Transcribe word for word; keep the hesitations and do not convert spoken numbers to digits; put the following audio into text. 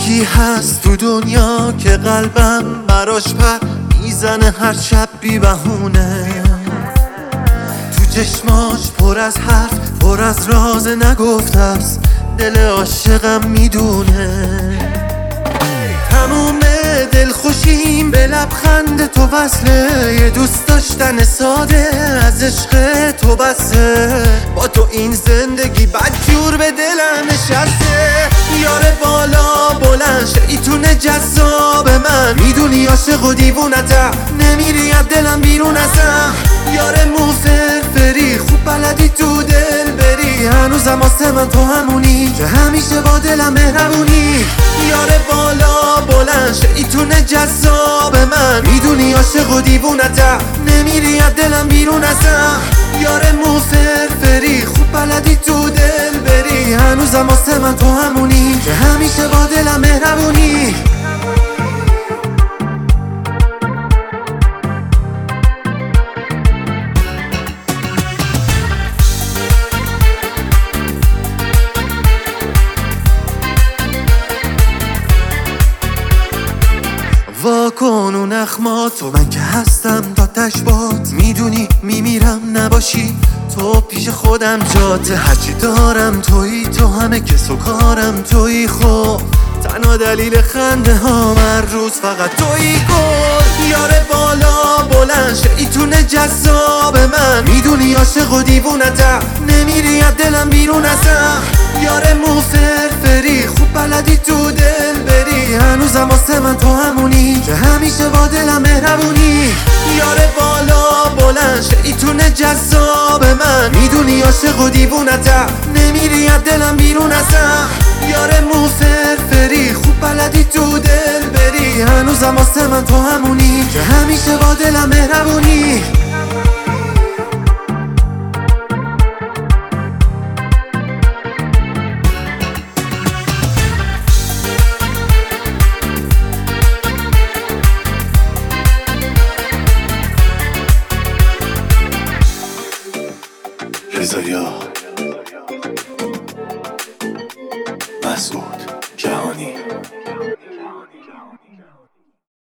یکی هست تو دنیا که قلبم براش پر میزنه هر شب بی بهونه. تو چشماش پر از حرف، پر از راز نگفته است، دل عاشقم میدونه. تموم دل خوشیم به لبخند تو وصله، یه دوست داشتن ساده از عشق تو بسه. با تو این زندگی بدجور به دلم نشسته. یاره بالا بلند شیطون جذاب من، میدونی عاشق و دیوونتم، نمیری از دلم بیرون ازم. یاره مو فرفری خوب بلدی تو دل بری، هنوزم واسه من تو همونی که همیشه با دلم مهربونی. یاره بالا بلند شیطون جذاب من، میدونی عاشق و دیوونتم، نمیری از دلم بیرون ازم. یاره مو فرفری خوب بلدی تو دل بری، هنوزم واسه من تو همونی که همیشه با دلم مهربونی. واکن و نخماتو من که هستم تا تشبات، میدونی میمیرم نباشی تو پیش خودم جاته. هرچی دارم تویی، تو همه کس و کارم تویی، خب تنها دلیل خنده ها هر روز فقط تویی. گل یاره بالا بلند شیطون جذاب من، میدونی عاشق و دیوونتم، نمیری از دلم بیرون ازم. یاره مو فرفری خوب بلدی تو دل بری، هنوزم واسه من تو همونی که همیشه با دلم مهربونی. یاره بالا بلند شیطون جذاب من، میدونی عاشق و دیوونتم، نمیری از دلم بیرون ازم. یاره مو فرفری خوب بلدی تو دل بری، هنوزم واسه من تو همونی که همیشه با دلم مهربونی. رضایا مسعود جهانی.